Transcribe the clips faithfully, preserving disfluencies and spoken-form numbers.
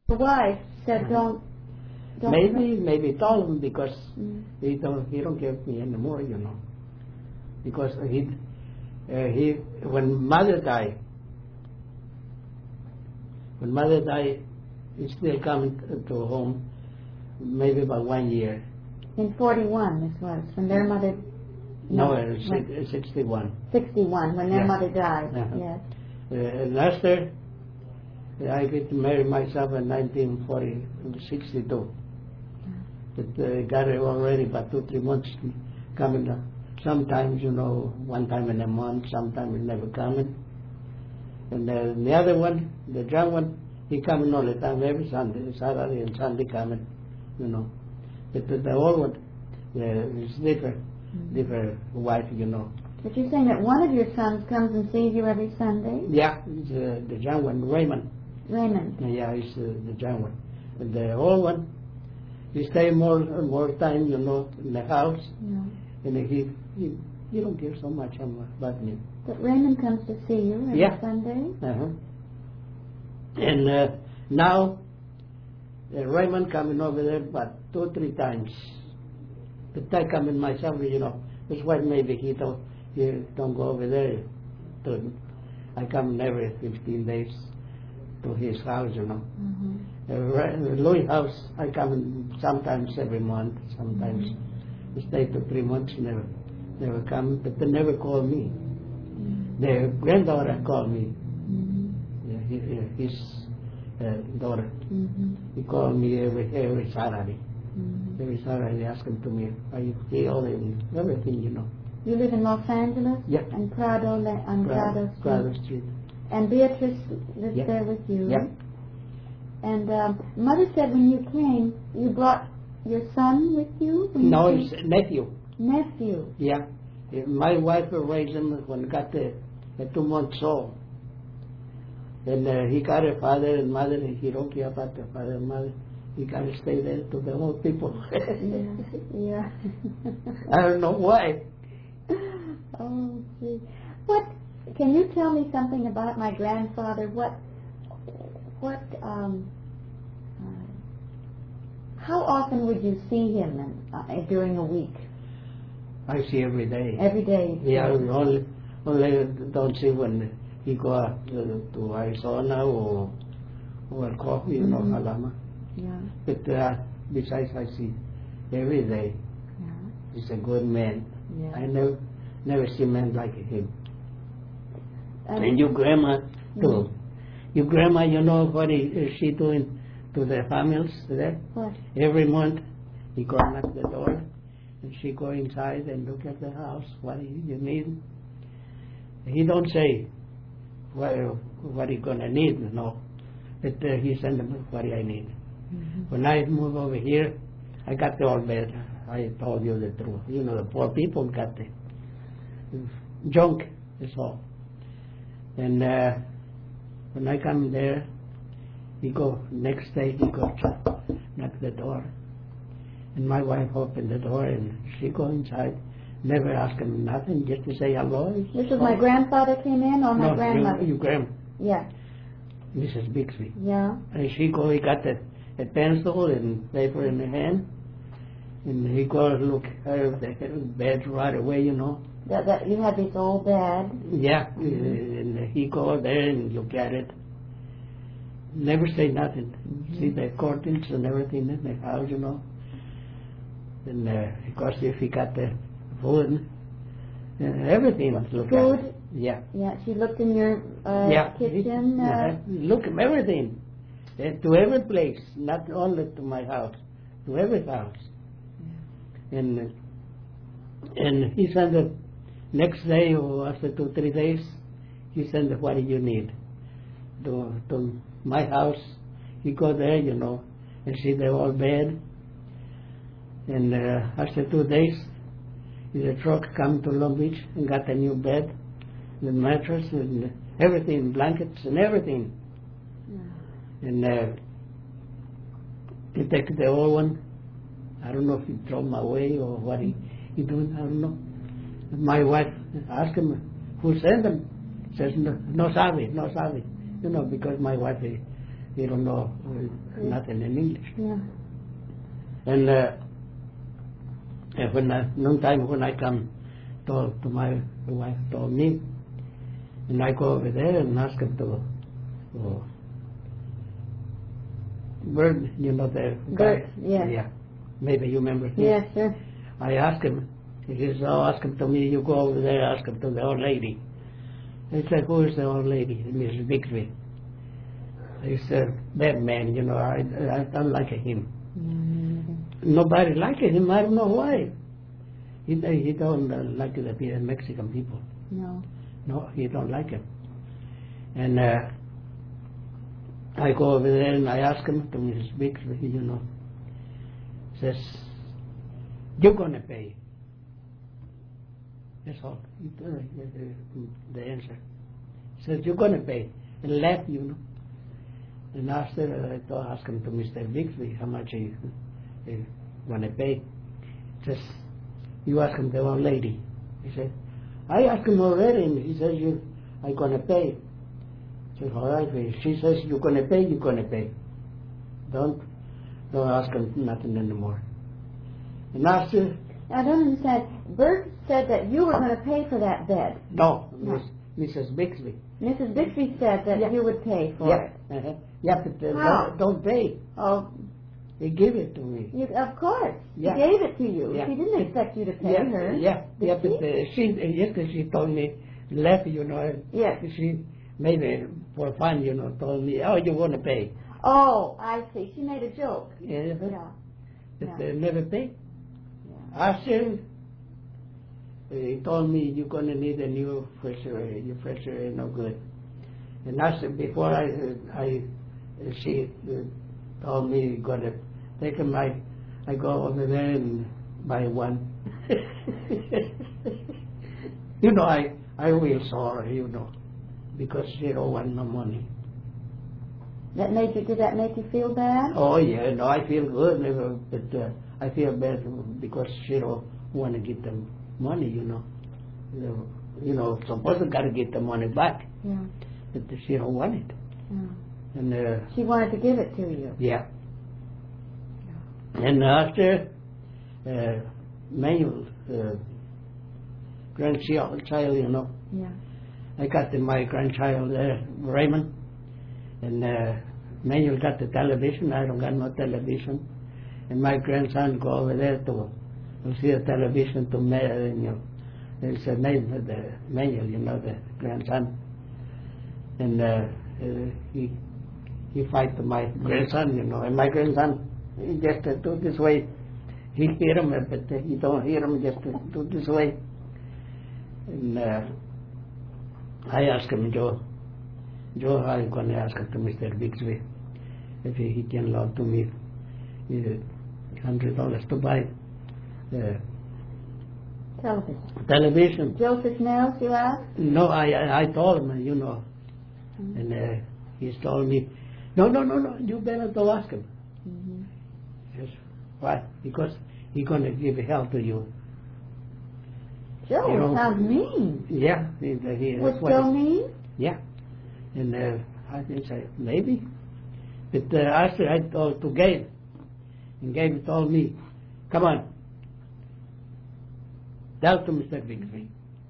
The wife said, Uh-huh. don't, don't. Maybe, maybe told him because Mm. he don't, he don't give me anymore, you know. Because he, uh, he, when mother died, when mother died, he still coming to home, maybe about one year. In forty-one, this was, when their mother... No, No, uh, si- when- uh, sixty-one. sixty-one, when their Yeah. mother died, Uh-huh. yes. Uh, and after, uh, I get married myself in nineteen forty, sixty-two. But uh, got it already about two, three months coming. Uh, sometimes, you know, one time in a month, sometimes it never coming. And uh, the other one, the young one, he coming all the time, every Sunday, Saturday and Sunday coming, you know. But the, the old one, uh, is different, Mm-hmm. different wife, you know. But you're saying that one of your sons comes and sees you every Sunday? Yeah, it's, uh, the young one, Raymond. Raymond. Yeah, he's uh, the young one. And the old one, he stay more more time, you know, in the house. No. And he, he, he don't care so much about me. But Raymond comes to see you every Yeah. Sunday? Uh-huh. And uh, now, uh, Raymond coming over there about two or three times. But I come in myself, you know. That's why maybe he don't, he don't go over there. To, I come every fifteen days to his house, you know. Mm-hmm. Uh, Ra- Louis house, I come in sometimes every month, sometimes Mm-hmm. stay to three months, never, never come, but they never call me. Mm-hmm. Their granddaughter called me, Mm-hmm. yeah, he, his uh, daughter. Mm-hmm. He called me every every Saturday. Mm-hmm. Every Saturday, asking to me, are you healed and everything, you know. You live in Los Angeles? Yeah. And Prado, La- on Prado Street? Prado Street. And Beatrice lives Yeah. there with you? Yeah. And um, Mother said when you came, you brought your son with you? When No, you it's nephew. Nephew. Yeah. Uh, My wife raised him when he got the, the two months old. And uh, he got a father and mother, and he don't care about the father and mother. He got to stay there to the old people. Yeah. Yeah. I don't know why. Oh, gee. What, can you tell me something about my grandfather? What, what, um, uh, how often would you see him in, uh, during a week? I see every day. Every day? Yeah, only, only don't see when he go out to, to Arizona or, or coffee, you know, Mhm. Alama. Yeah. But uh, besides, I see every day. Yeah. He's a good man. Yeah. I never, never see men like him. Um, And your grandma too. Mhm. Your grandma, you know what is, is she doing to the families there? What? Every month, he go knock the door, and she go inside and look at the house. What do you need? He don't say what what he gonna need, no. But uh, he send them what I need. Mhm. When I move over here, I got the old bed. I told you the truth. You know, the poor people got the junk, is all. And uh, when I come there, he go, next day he go knock the door. And my wife opened the door and she go inside, never ask him nothing, just to say hello. This was my grandfather came in or my No, grandmother? you, you grandma, Yeah. Missus Bixby. Yeah. And she go, he got a, a pencil and paper in the hand. And he go look at the bed right away, you know. That, that you had this old bed. Yeah, and he go there and look at it. Never say nothing. Mm-hmm. See the curtains and everything in the house, you know. And uh, of course, if he got the food, uh, everything was look Food? at. Yeah. Yeah, she looked in your uh, Yeah. kitchen. He- Uh, uh, look at everything. Uh, to every place, not only to my house, to every house. And uh, and he sent it next day or after two, three days, he sent it, what do you need? To, to my house. He go there, you know, and see the old bed. And uh, after two days, the truck come to Long Beach and got a new bed, the mattress and everything, blankets and everything. yeah. And uh, he take the old one. I don't know if he throw them away or what he, he doing, I don't know. My wife asked him, who sent them? Says, no, no sabe, no sabe. You know, because my wife, he don't know uh, Yeah. nothing in English. Yeah. And uh, and when I, one time when I come to, to my wife told me, and I go over there and ask him to, to Bird, you know the Bert, guy? yeah. Yeah. Maybe you remember him. Yes, sir. I asked him, he says, oh, ask him to me, you go over there, ask him to the old lady. I said, who is the old lady? Missus Bixby. He said, that man, you know, I, I don't like him. Mm-hmm. Nobody liked him, I don't know why. He, he don't uh, like the pe- Mexican people. No. No, he don't like him. And uh, I go over there and I ask him to Missus Bixby, you know, says, you're going to pay. That's all. The answer. Says, you're going to pay. And left, you know. And after I asked him to Mister Bixby how much he, he going to pay. Says, you ask him the old lady. He said, I asked him already, and he says, you, I'm going to pay. I said, all right, if she says you're going to pay, you're going to pay. Don't, don't ask him nothing anymore. And after, I don't understand. Bert said that you were going to pay for that bed. no, No. Miss, Missus Bixby. Missus Bixby said that Yeah. you would pay for Yeah, it. uh-huh. Yeah, but uh, How? don't, don't pay. Oh, He give it to me. you, of course. Yeah. She gave it to you. Yeah. She didn't expect you to pay Yeah, her. yeah, Did yeah, but she? uh, she, uh, yesterday she told me, left, you know, and Yes. she maybe for fun, you know, told me, oh, you want to pay. Oh, I see. She made a joke. Yeah, Yeah. but Yeah. uh, never pay. Yeah. After, uh, he told me you're going to need a new refrigerator, your refrigerator no good. And after, before I, uh, I, uh, she uh, told me you're going to take him, I, I go over there and buy one. You know, I, I real sorry, you know, because she don't want no money. That made you, did that make you feel bad? Oh yeah, no, I feel good, never, but uh, I feel bad because she don't want to get the money, you know. You know, you know, supposed to got to get the money back, Yeah. but she don't want it. Yeah. And uh, She wanted to give it to you. yeah. And after uh, Manuel, uh, grandchild, child, you know, Yeah. I got the, my grandchild uh, Raymond, and uh, Manuel got the television. I don't got no television, and my grandson go over there to, to see the television to Ma- you know, it's the name of the Manuel, you know, the grandson, and uh, uh, he he fight to my grandson, you know, and my grandson he just uh, do this way. He hear him, but uh, he don't hear him. Just uh, do this way, and uh, I asked him, Joe. Joe, I'm going to ask him to Mister Bixby if he, he can loan to me uh, hundred dollars to buy uh, Television. television. Joseph Nels, you asked? No, I I, I told him, you know, Mm-hmm. and uh, he's told me, no, no, no, no, you better go ask him. Mm-hmm. Yes, why? Because he's going to give help to you. Joe You know, sounds mean. Yeah, he, he, Was that's what Joe he- mean? Yeah, and uh, I didn't say maybe, but uh, after I told to Gabe, and Gabe told me, "Come on, tell to Mister Bixby."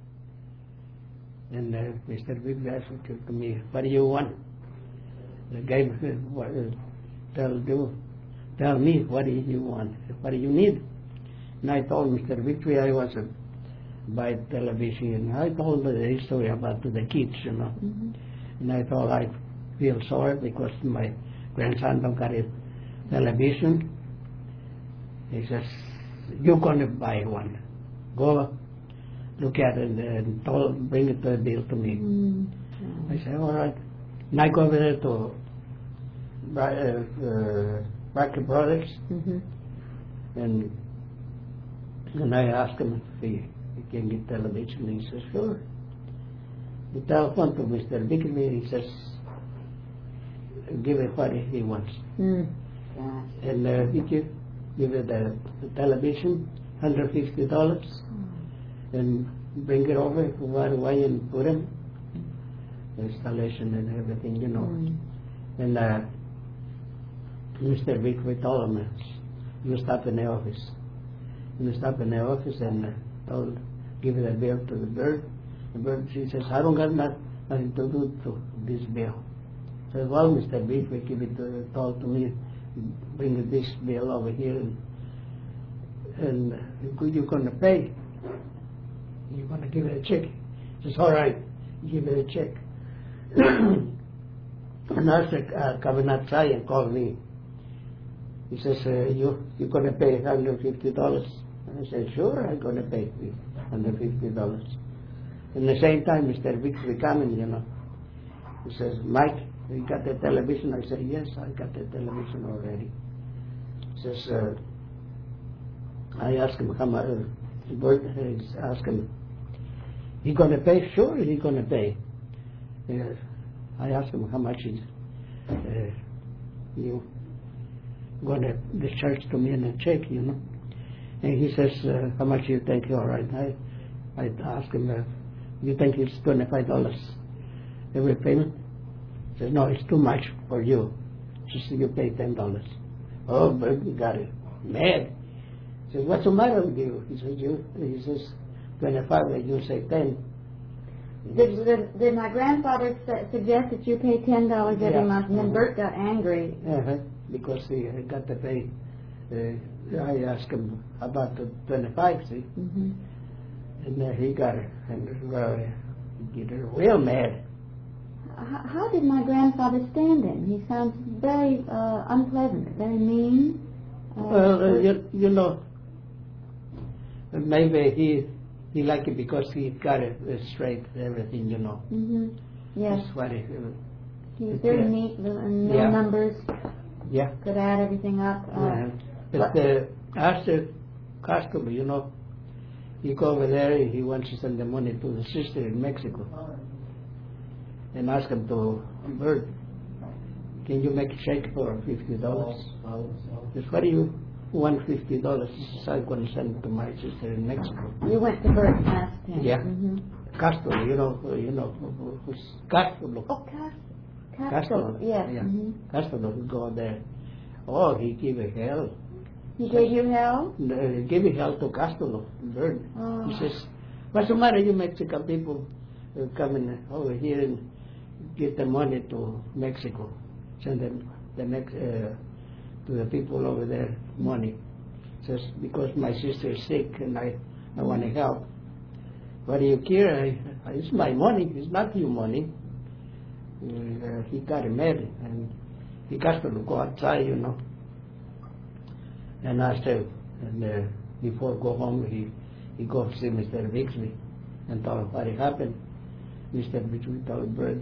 And uh, Mister Bixby asked to me, "What do you want?" Uh, Gabe said, "What, uh, tell do, tell me what do you want? What do you need?" And I told Mister Bixby I was a buy television. I told him the history about the kids, you know. Mm-hmm. And I thought I feel sorry because my grandson don't got a television. He says, you're going to buy one. Go look at it and told, bring it to the bill to me. Mm-hmm. I said, all right. And I go over there to Bra- uh, uh, Barker Brothers Mm-hmm. and and I asked him if he, he can get television. And he says, sure. The telephone to Mister Bixby, he says, give it what he wants. Mm. And uh, he give, give it the, the television, one hundred fifty dollars, and bring it over right away and put him, installation and everything, you know. Mm. And uh, Mister Bigby told him, you stop in the office. You stop in the office and uh, told, give the bill to the bird. The bird, she says, I don't got not, nothing to do to this bill. Says, well, Mister Bigby, give it to, told to me, bring this bill over here and, and uh, you're going to pay. You're going to give it a check. He says, all right, give it a check. And after uh, coming outside and called me, he says, uh, you, you're going to pay one hundred fifty dollars. And I said, sure, I'm going to pay one hundred fifty dollars. In the same time, Mister Bixby coming, you know. He says, Mike, you got the television? I said, yes, I got the television already. He says, uh, I asked him how much, uh, asked him, he going to pay? Sure, he going to pay. Uh, I asked him how much is uh, you going to discharge to me in a check, you know. And he says, uh, how much you think? All right. I, I asked him, uh, you think it's twenty-five dollars every payment? He says, no, it's too much for you. She says, you pay ten dollars. Oh, but you got it. Mad. He says, what's the matter with you? He says, you, he says, twenty-five, and you say ten. Did, did, did my grandfather su- suggest that you pay ten dollars every Yeah. month? And then Bert got angry. Uh-huh. Because he uh, got to pay. Uh, I asked him about the twenty-five, see? Mm-hmm. And uh, he got it. And uh, he get real mad. How, how did my grandfather stand him? He sounds very uh, unpleasant, very mean. Uh, Well, uh, you, you know, maybe he he liked it because he got it uh, straight, everything, you know. Mm-hmm. Yes. That's what it, uh, He's very yeah. neat and no Yeah. numbers. yeah. Could add everything up. Uh, Uh, but uh, after customer, you know, he go over there and he wants to send the money to the sister in Mexico. And ask him to, Bert, can you make a check for fifty dollars? Just what do you want fifty dollars? I'm going to send it to my sister in Mexico. You went to Bert and asked him. Yeah. Mm-hmm. Castro, you know, uh, you know, who- who's Castro. Oh, Castro. Castro. Castro. Yes. Yeah. Mm-hmm. Castro would go there. Oh, he give a hell. He gave you hell? Uh, He give a hell to Castro, Bird. Oh. He says, what's the matter, you Mexican people uh, coming over here and get the money to Mexico? Send them the next, uh, to the people over there money. Says, because my sister is sick and I, I want to help. What do you care? I, it's my money. It's not your money. Uh, he got mad and he got to go outside, you know. And after, and uh, before go home, he he go see Mister Bixby and tell him what happened. Mister Bixby told Bird,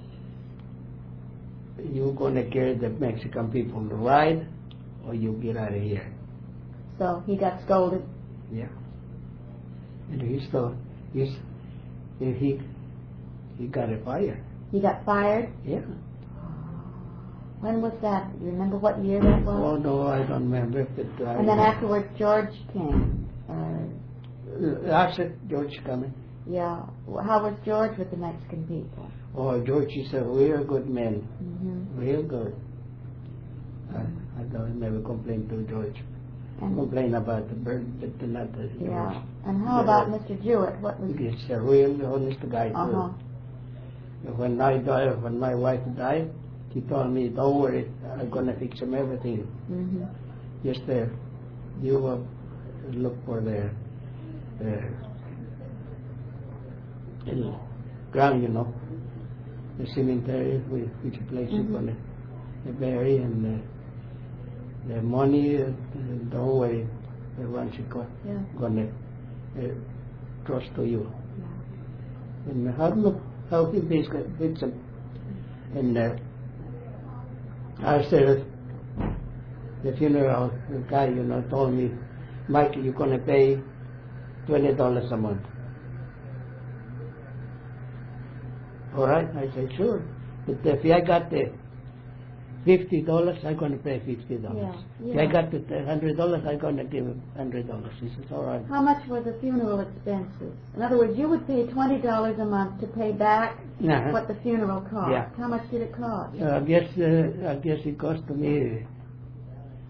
you gonna carry the Mexican people to ride, or you get out of here. So he got scolded. Yeah. And he still, he's, he, he got a fire. He got fired. Yeah. When was that? You remember what year that was? Oh no, I don't remember. But I, And then afterwards, George came. Uh, after George coming. yeah. Well, how was George with the Mexican people? Oh, George is a real good man. Mm-hmm. Real good. I, I don't never complain to George. And, Complain about the bird, but not the yeah. George. And how Yeah. about Mister Jewett? What was? He's a real honest guy too. Uh huh. When I died, when my wife died, he told me, "Don't worry, I'm gonna fix him everything. Mm-hmm. Just uh, you uh, look for the uh, in ground, you know, the cemetery, which, which place Mm-hmm. you're gonna bury, and uh, the money. Uh, don't worry, the ones you got Yeah. gonna uh, trust to you." Yeah. And how look how he fits fits him. And uh, after the funeral, the guy, you know, told me, "Mike, you're gonna pay twenty dollars a month." All right, I said, sure. But if I got the fifty dollars, I'm gonna pay fifty dollars. Yeah, If I yeah. got the hundred dollars, I'm gonna give him hundred dollars. He says, all right. How much were the funeral expenses? In other words, you would pay twenty dollars a month to pay back Uh-huh. what the funeral cost. Yeah. How much did it cost? Uh, I guess uh, I guess it cost me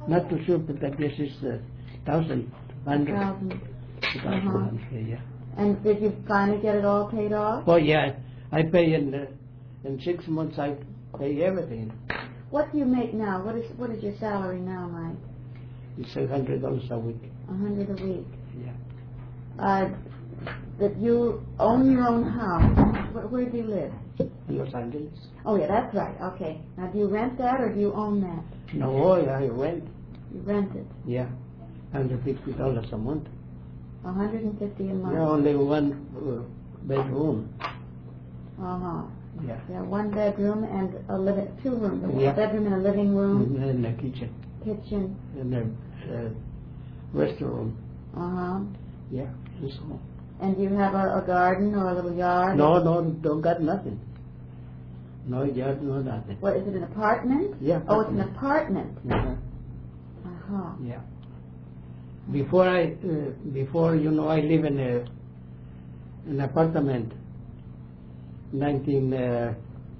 Not too sure, but I guess it's uh, thousand hundred. Thousand. Thousand Uh-huh. hundred, yeah. And did you finally get it all paid off? Oh yeah, I pay in uh, in six months. I pay everything. What do you make now? What is what is your salary now, Mike? It's a hundred dollars a week. A hundred a week. Yeah. Uh, that you own your own house. Where, where do you live? In Los Angeles. Oh yeah, that's right. Okay. Now, do you rent that or do you own that? No, I rent. You rent it. Yeah, hundred fifty dollars a month. A hundred and fifty a month. Yeah, only one uh, bedroom. Uh huh. Yeah. Yeah, one bedroom and a living, two rooms. A Yeah. bedroom and a living room, And a kitchen. kitchen. And a uh, restaurant. Uh huh. Yeah, and so. And do you have a, a garden or a little yard? No, no, don't got nothing. No yard, no nothing. What is it? An apartment? Yeah. Oh, it's an apartment. Uh-huh. Uh huh. Yeah. Before I, uh, before you know, I live in a an apartment. Nineteen uh,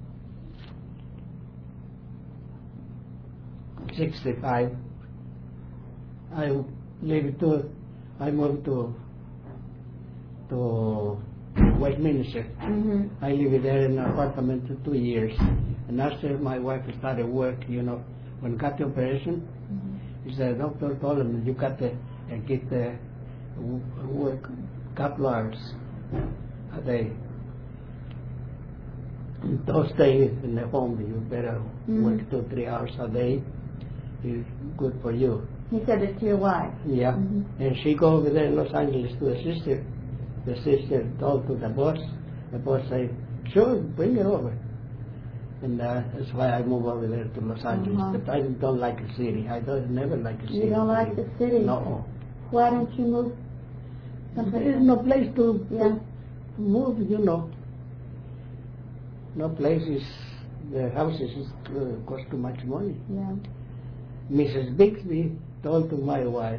sixty-five. I lived to. I moved to to Westminster. Mhm. I lived there in an apartment for two years, and after my wife started work, you know, when got the operation, Mhm. the doctor told him you got to uh, get the w- work couple hours a day. Don't stay in the home. You better Mm. work two three hours a day. It's good for you. He said this to your wife. Yeah. Mhm. And she go over there in Los Angeles to the sister. The sister told to the boss. The boss said, sure, bring it over. And uh, that's why I move over there to Los Angeles. Uh-huh. But I don't like the city. I don't never like the city. You don't like the city? No. Why don't you move someplace There is else? no place to, Yeah. to move, you know. No places. The houses uh, cost too much money. Yeah. Missus Bixby told to my wife,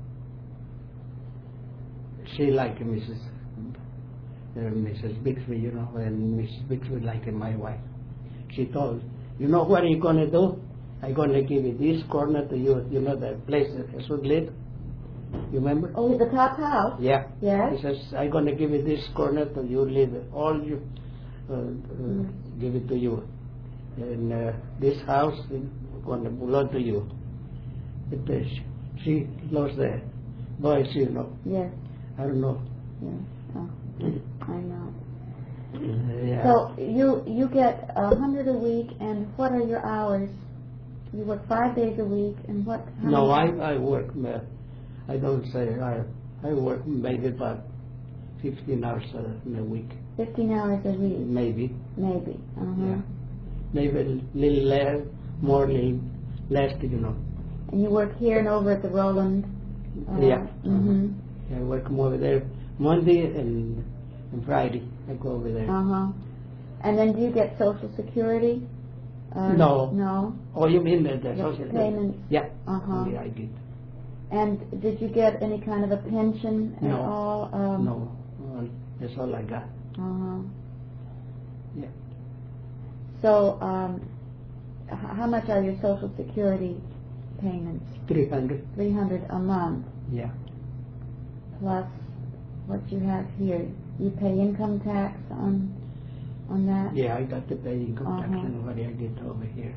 she liked Missus Uh, Missus Bixby, you know, and Missus Bixby liked my wife. She told, you know what are you going to do? I'm going to give you this corner to you, you know, the place that Jesus lived. You remember? Oh, the top house? Yeah. Yes. He says, I'm going to give you this corner to you live. All you, uh, uh, Mm. give it to you. And uh, this house is going to belong to you. It, uh, she, she lost the voice, you know. Yes. I don't know. Yes. Oh, I know. Uh, yeah. So you you get a hundred a week, and what are your hours? You work five days a week, and what? how no, I, many- I work, uh, I don't say, I, I work maybe about fifteen hours uh, in a week. Fifteen hours a week, Maybe. maybe. Uh huh. Yeah. Maybe a little less, more, little less, you know. And you work here and over at the Roland. Uh, Yeah. Mhm. I work more over there Monday and, and Friday. I go over there. Uh huh. And then do you get Social Security? Uh, No. No. Oh, you mean the, the The social payments. Yeah. Uh-huh. Yeah, I did. And did you get any kind of a pension at No. all? Um, No, well, that's all I got. Uh-huh. Yeah. So, um, h- how much are your Social Security payments? Three hundred. Three hundred a month Yeah. plus what you have here. You pay income tax on on that. Yeah, I got to pay income tax Uh-huh. and what I get over here.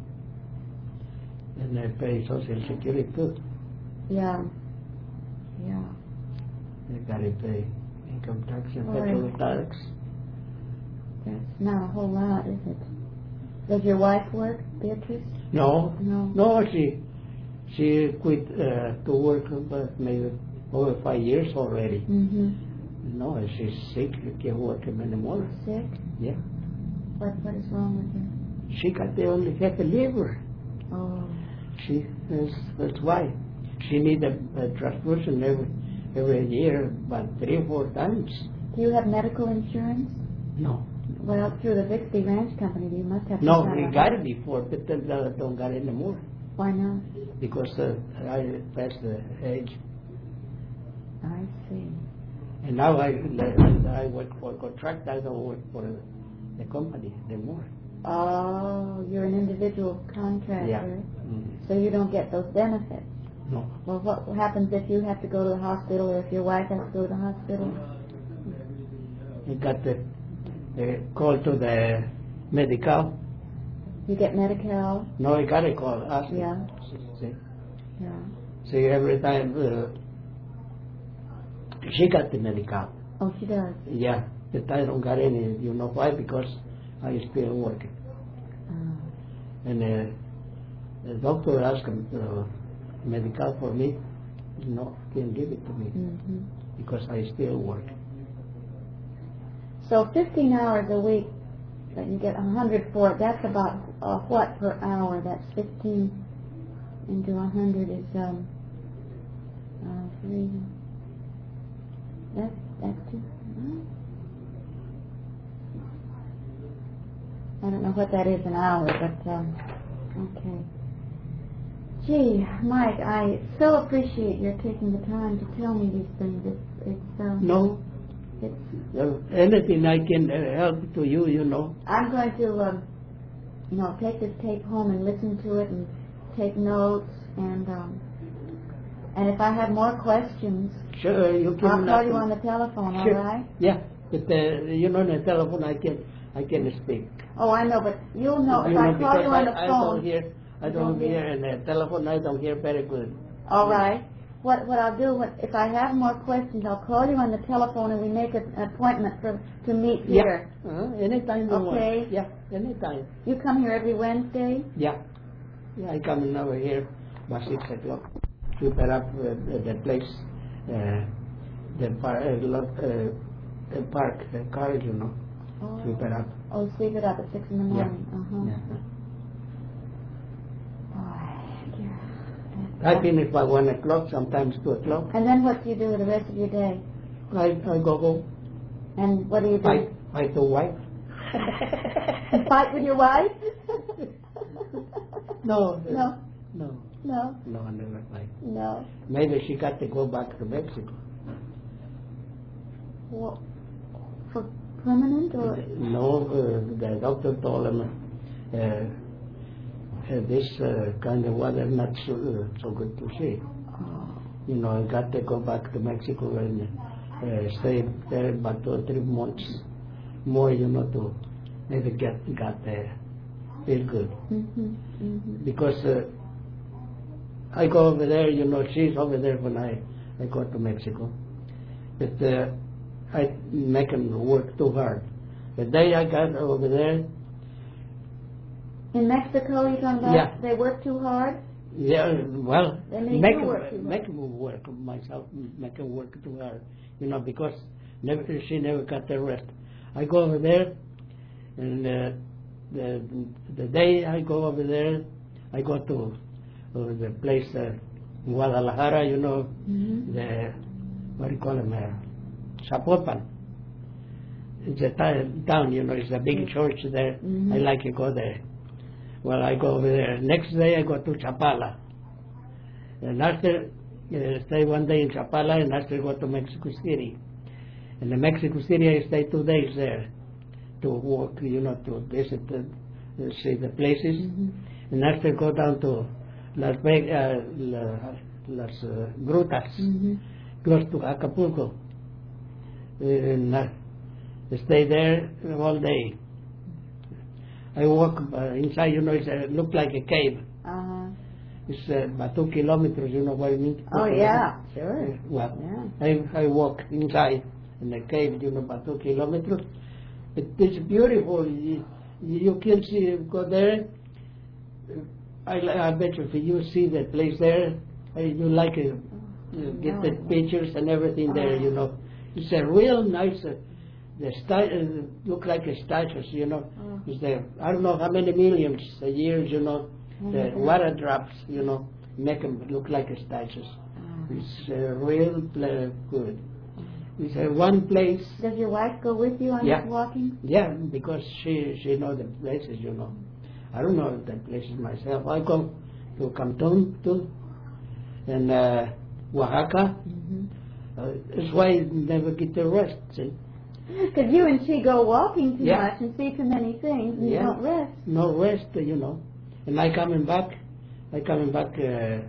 And I pay social security too. Yeah. Yeah. I got to pay income tax and All right. federal tax. That's not a whole lot, is it? Does your wife work, Beatrice? No, No. no, she she quit uh, to work but maybe over five years already. Mm-hmm. No, she's sick. She can't work anymore. Sick? Yeah, What What is wrong with her? she got the only fatty liver. Oh. She that's, that's why she need a, a transfusion every every year, about three or four times. Do you have medical insurance? No, Well, through the Bixby Ranch Company, you must have. no, some we kind of- got it before, but then uh, don't got it anymore Why not? because uh, I passed the age, I see. and now I I work for contract. I don't work for the company anymore. Oh, you're an individual contractor. Yeah. Mm. So you don't get those benefits. No. Well, what happens if you have to go to the hospital or if your wife has to go to the hospital? I got the uh, call to the medical. You get Medi-Cal? No, I got a call. Ask Yeah. See, Yeah. see, every time uh, she got the medical. Oh, she does? Yeah, but I don't got any. You know why? Because I still working. Oh. And uh, the doctor asked him uh, medical for me. No, can't give it to me Mm-hmm. because I still work. So fifteen hours a week that you get one hundred for, that's about uh, what per hour? That's fifteen into one hundred is um, uh, three. That's, that's too, huh? I don't know what that is an hour, but um, okay. Gee, Mike, I so appreciate your taking the time to tell me these things. It's, it's um, No, it's, uh, anything I can uh, help to you, you know. I'm going to, um, you know, take this tape home and listen to it and take notes, and um, and if I have more questions, Sure, you can. I'll call you on the telephone. Sure. All right? Yeah, but uh, you know, on the telephone I can I can speak. Oh, I know, but you'll know You if I know, call because you on I, the I don't phone. hear I You don't don't hear, hear? and the telephone I don't hear very good. All right. What what I'll do when, if I have more questions, I'll call you on the telephone and we make an appointment for to meet here. Yeah. Uh-huh. Anytime you want. Okay. Yeah, anytime. You come here every Wednesday. Yeah. Yeah, I come in over here by six o'clock. Prepare up uh, the, the place, uh, the par- uh, lot, uh, the park, the car, you know. Oh. Prepare up. Oh, sweep it up at six in the Yeah. morning. Uh huh. Yeah. Boy, I finish by one o'clock, sometimes two o'clock. and then what do you do with the rest of your day? I, I go home, And what do you do? fight, fight the wife. You fight with your wife? No, uh, No. no, No. no, I never fight. No. Maybe she got to go back to Mexico. Well, for permanent or? No, uh, the doctor told him uh, uh, this uh, kind of weather not so, uh, so good to see. Oh. You know, I got to go back to Mexico and uh, stay there about two or three months more, you know, to maybe get got there, feel good. Mhm. Mhm. Because uh, I go over there, you know, she's over there when I, I go to Mexico. But uh, I make them work too hard. The day I got over there, In Mexico, you talking about? Yeah. They work too hard? yeah, well, They make make you them work too hard. make them work myself, make them work too hard, you know, because never she never got the rest. I go over there, and uh, the the day I go over there, I go to uh, the place uh, Guadalajara, you know, Mm-hmm. the what do you call them, uh, Zapopan. It's a ti- town, you know, it's a big church there. Mhm. I like to go there. Well, I go over there. Next day I go to Chapala. And after, uh, stay one day in Chapala, and after go to Mexico City. And in Mexico City I stay two days there to work, you know, to visit, the, uh, see the places. Mhm. And after go down to Las Vegas, uh, La, Las uh, Grutas, Mhm. close to Acapulco. And uh, stay there all day. I walk uh, inside, you know, it uh, look like a cave. Uh-huh. It's uh, about two kilometers, you know what I mean? Oh, yeah. Sure. Uh, well, Yeah. I, I walk inside in the cave, you know, about two kilometers. It is beautiful. You, you can see, go there. I, I bet you if you see the place there, uh, you like it. You get no. the pictures and everything there, Oh. you know. It's a real nice, uh, the sti- uh, look like a statues, you know. Oh. It's the, I don't know how many millions a year, you know, the Mhm. water drops, you know, make them look like a statues. Oh. It's uh, real pla- good. It's uh, one place, Does your wife go with you on Yeah. this walking? yeah, because she she know the places, you know. I don't know the places myself. I go to Cancun too, and uh, Oaxaca. Mm-hmm. Uh, that's why I never get the rest. See, Because you and she go walking too Yeah. much and see too many things, and Yeah. you don't rest. No rest, you know. And I coming back, I coming back uh,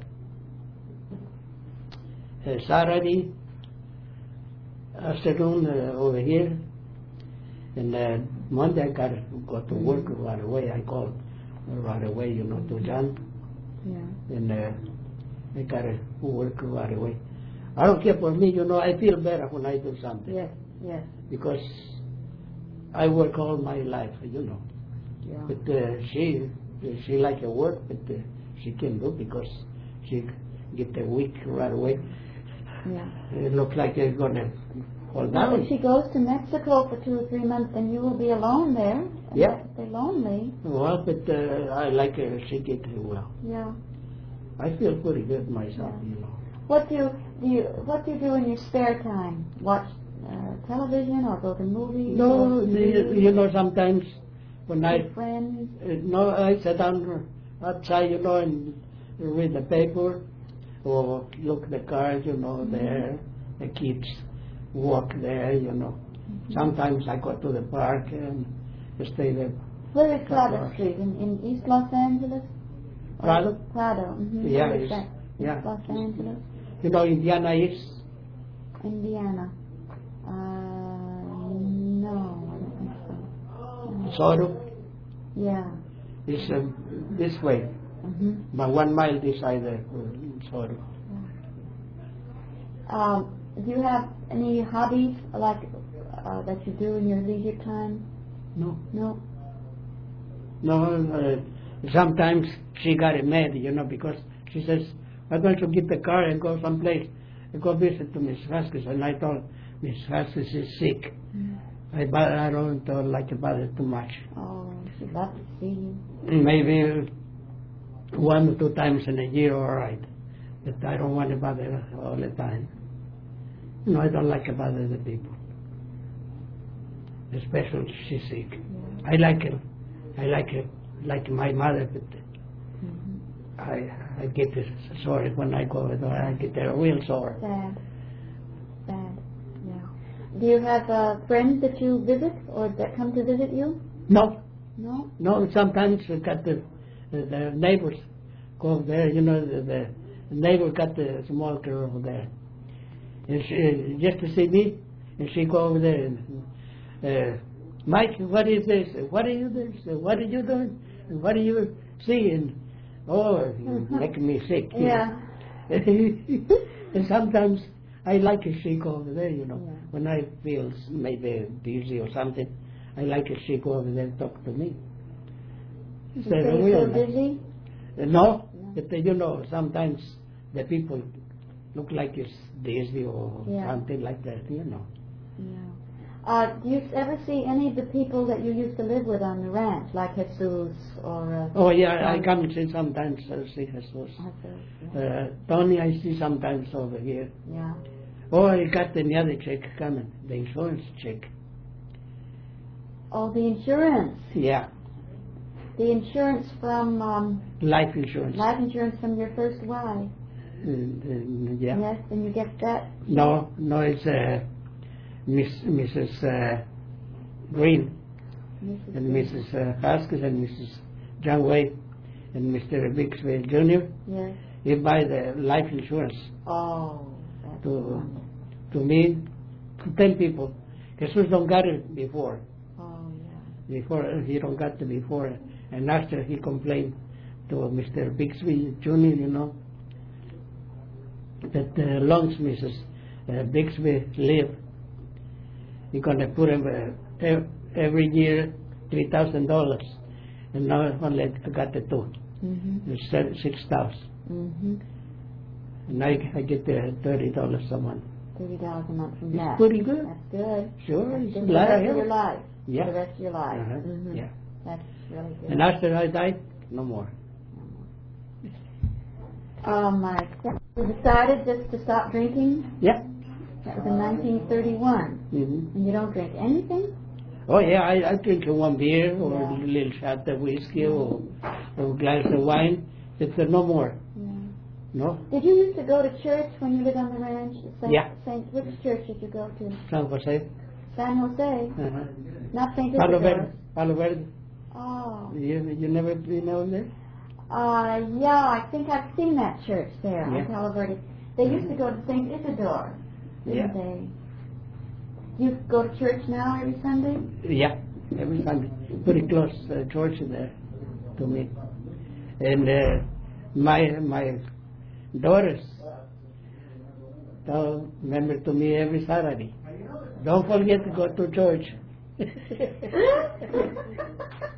uh, Saturday afternoon uh, over here. And uh, Monday I got to go to work right away. I called right away, you know, to John. Yeah. And uh, I got to work right away. I don't care for me, you know, I feel better when I do something. Yes, yes. Because I work all my life, you know. Yeah. But uh, she, she like her work, but uh, she can do because she get the week right away. Yeah. It looks like it's gonna fall Now, down. if she goes to Mexico for two or three months, then you will be alone there. And Yeah. They're lonely. Well, but uh, I like her. She get her well. Yeah. I feel pretty good myself, Yeah. you know. What do you, do you what do you do in your spare time? Watch uh, television or go to movies? No, or you, you know, sometimes when I with friends? uh, no, I sit down outside, you know, and read the paper or look at the cars, you know, Mm-hmm. there. The kids walk there, you know. Mm-hmm. Sometimes I go to the park and stay there. Where is Couple Prado hours. Street? In, in East Los Angeles? Or- Prado? Prado. Mm-hmm. Yeah, Where is it's- that? yeah. East Los Angeles? You know, Indiana is Indiana. Uh, no, I don't think so. No. sort of Yeah. is uh, this way, Mm-hmm. but one mile this side, uh, sort of. Um, do you have any hobbies like uh, that you do in your leisure time? No, No. no. Uh, sometimes she got it mad, you know, because she says, "I'm going to get the car and go someplace and go visit to Miss Vasquez." And I told Miss Vasquez is sick. Mm. I bo- I don't uh, like to bother too much. Oh, she'd love to see you. Maybe one or two times in a year, all right. But I don't want to bother her all the time. No, I don't like to bother the people. Especially if she's sick. Yeah. I like her. I like her like my mother, but Mm-hmm. I I get sore when I go over there. I get a real sore. Sad. Sad. Yeah. Do you have uh, friends that you visit or that come to visit you? No, No? no. Sometimes we got the the, the neighbors go over there. You know, the, the neighbor got the small girl over there, and she just to see me, and she go over there and. Uh, Mike, what is this? What are you this? What are you doing? What are you seeing? Oh, you're making me sick. you Yeah. know. And sometimes I like a shake over there, you know. Yeah. When I feel maybe dizzy or something, I like a shake over there and talk to me. You So, say you real feel nice. busy? Uh, No, but uh, you know, sometimes the people look like it's dizzy or Yeah. something like that, you know. Yeah. Uh, do you ever see any of the people that you used to live with on the ranch, like Jesus or... Uh, Oh yeah, I Tom- come and see sometimes. I see Jesus. Jesus, yeah. Uh, Tony, I see sometimes over here. Yeah. Oh, I got the other check coming, the insurance check. Oh, the insurance. Yeah, The insurance from um, life insurance. life insurance from your first wife. Uh, uh, yeah. Yes, and you get that. No, no, it's uh, Miss Missus Uh, Green Missus and Missus Uh, Haskins and Missus John Wade and Mister Bixby Junior Yes. He buy the life insurance Oh, that's to wonderful. to me, to ten people. Jesus don't got it before. Oh, yeah. Before he don't got it before, and after he complained to Mister Bixby Junior, you know, that uh, longs Missus Uh, Bixby live, he gonna put him uh, ev- every year three thousand dollars, and now only got the two, Mm-hmm. it's se- six thousand, Mm-hmm. and I, I get the thirty dollars a month. Thirty dollars a month from It's that. pretty good. That's good. Sure, That's it's good a for the lot of rest of help. your life. Yeah. For the rest of your life. Uh-huh. Mhm. Yeah. That's really good. And after I died, no more. Oh my God. You decided just to stop drinking? Yeah. That was in nineteen thirty-one. Mm-hmm. And you don't drink anything? Oh yeah, I, I drink one beer or Yeah. a little shot of whiskey or, or a glass of wine. It's uh, no more. Yeah. No, Did you used to go to church when you lived on the ranch? Saint, Yeah. Saint, which church did you go to? San Jose. San Jose. Uh-huh. Not Saint Palo Verde. Isidore. Palo Verde. Oh. You, you never been over there? Uh, yeah, I think I've seen that church there Yeah. on Palo Verde. They used to go to Saint Isidore, didn't Yeah. they? You go to church now every Sunday? Yeah, every Sunday. Pretty close uh, church there to me. And uh, my my daughters tell remember to me every Saturday. Don't forget to go to church.